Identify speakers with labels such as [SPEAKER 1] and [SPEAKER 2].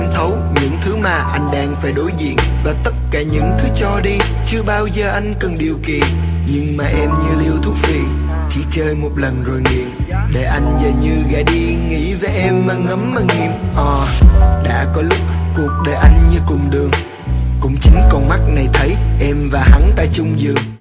[SPEAKER 1] em thấu những thứ mà anh đang phải đối diện, và tất cả những thứ cho đi chưa bao giờ anh cần điều kiện. Nhưng mà em như liều thuốc phiện, chỉ chơi một lần rồi nghiện, để anh giờ như gà điên nghĩ về em mà ngấm mà nghiện. Đã có lúc cuộc đời anh như cùng đường, cũng chính con mắt này thấy em và hắn ta chung giường.